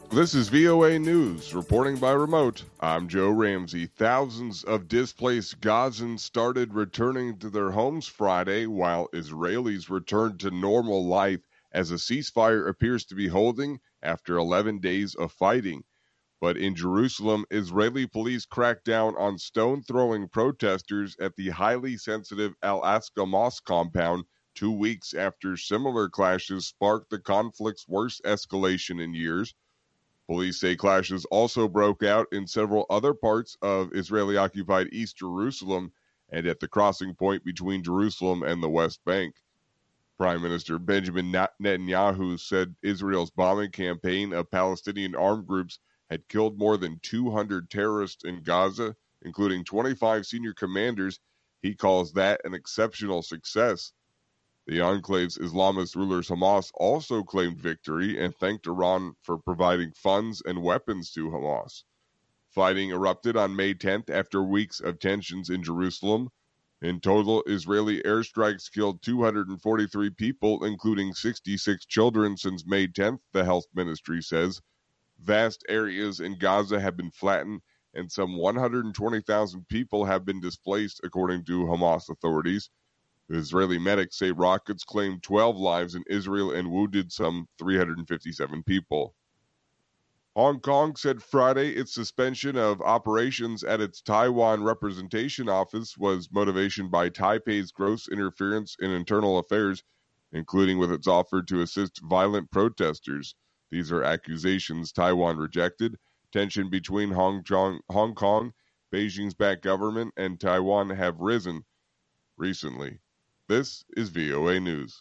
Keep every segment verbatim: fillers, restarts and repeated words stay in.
This is V O A News, reporting by remote. I'm Joe Ramsey. Thousands of displaced Gazans started returning to their homes Friday, while Israelis returned to normal life as a ceasefire appears to be holding after eleven days of fighting. But in Jerusalem, Israeli police cracked down on stone-throwing protesters at the highly sensitive Al-Aqsa Mosque compound two weeks after similar clashes sparked the conflict's worst escalation in years. Police say clashes also broke out in several other parts of Israeli-occupied East Jerusalem and at the crossing point between Jerusalem and the West Bank. Prime Minister Benjamin Netanyahu said Israel's bombing campaign of Palestinian armed groups had killed more than two hundred terrorists in Gaza, including twenty-five senior commanders. He calls that an exceptional success. The enclave's Islamist rulers Hamas also claimed victory and thanked Iran for providing funds and weapons to Hamas. Fighting erupted on May tenth after weeks of tensions in Jerusalem. In total, Israeli airstrikes killed two hundred forty-three people, including sixty-six children, since May tenth, the health ministry says. Vast areas in Gaza have been flattened, and some one hundred twenty thousand people have been displaced, according to Hamas authorities. The Israeli medics say rockets claimed twelve lives in Israel and wounded some three hundred fifty-seven people. Hong Kong said Friday its suspension of operations at its Taiwan representation office was motivation by Taipei's gross interference in internal affairs, including with its offer to assist violent protesters. These are accusations Taiwan rejected. Tension between Hong Kong, Hong Kong, Beijing's backed government, and Taiwan have risen recently. This is V O A News.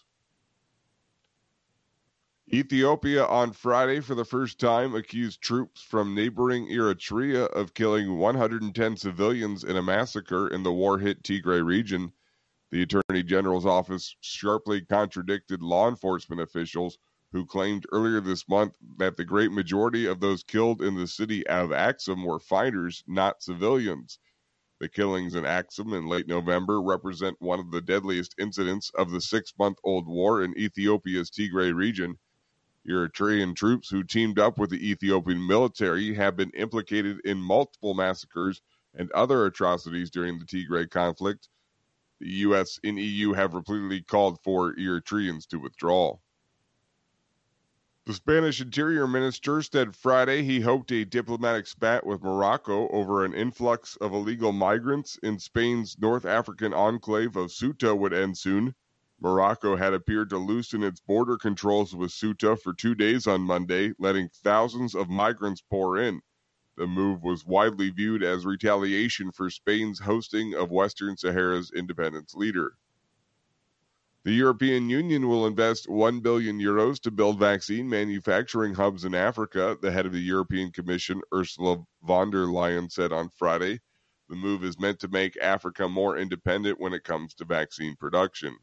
Ethiopia on Friday for the first time accused troops from neighboring Eritrea of killing one hundred ten civilians in a massacre in the war-hit Tigray region. The Attorney General's office sharply contradicted law enforcement officials who claimed earlier this month that the great majority of those killed in the city of Axum were fighters, not civilians. The killings in Axum in late November represent one of the deadliest incidents of the six-month-old war in Ethiopia's Tigray region. Eritrean troops who teamed up with the Ethiopian military have been implicated in multiple massacres and other atrocities during the Tigray conflict. The U S and E U have repeatedly called for Eritreans to withdraw. The Spanish Interior Minister said Friday he hoped a diplomatic spat with Morocco over an influx of illegal migrants in Spain's North African enclave of Ceuta would end soon. Morocco had appeared to loosen its border controls with Ceuta for two days on Monday, letting thousands of migrants pour in. The move was widely viewed as retaliation for Spain's hosting of Western Sahara's independence leader. The European Union will invest one billion euros to build vaccine manufacturing hubs in Africa, the head of the European Commission, Ursula von der Leyen, said on Friday. The move is meant to make Africa more independent when it comes to vaccine production.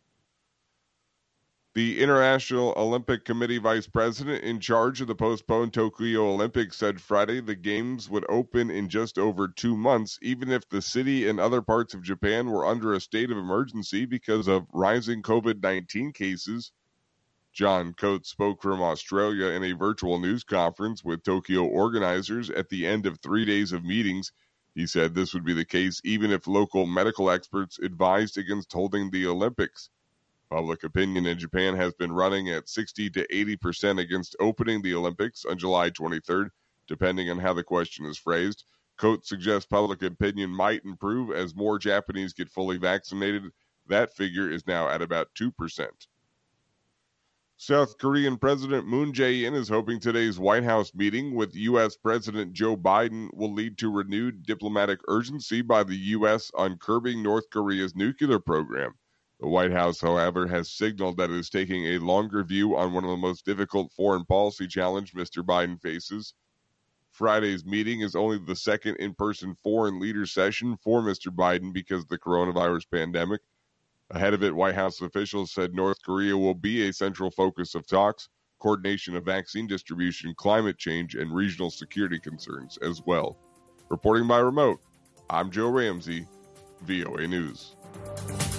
The International Olympic Committee vice president in charge of the postponed Tokyo Olympics said Friday the Games would open in just over two months, even if the city and other parts of Japan were under a state of emergency because of rising covid nineteen cases. John Coates spoke from Australia in a virtual news conference with Tokyo organizers at the end of three days of meetings. He said this would be the case even if local medical experts advised against holding the Olympics. Public opinion in Japan has been running at sixty to eighty percent against opening the Olympics on July twenty-third, depending on how the question is phrased. Coates suggests public opinion might improve as more Japanese get fully vaccinated. That figure is now at about two percent. South Korean President Moon Jae-in is hoping today's White House meeting with U S President Joe Biden will lead to renewed diplomatic urgency by the U S on curbing North Korea's nuclear program. The White House, however, has signaled that it is taking a longer view on one of the most difficult foreign policy challenges Mister Biden faces. Friday's meeting is only the second in-person foreign leader session for Mister Biden because of the coronavirus pandemic. Ahead of it, White House officials said North Korea will be a central focus of talks, coordination of vaccine distribution, climate change, and regional security concerns as well. Reporting by remote, I'm Joe Ramsey, V O A News.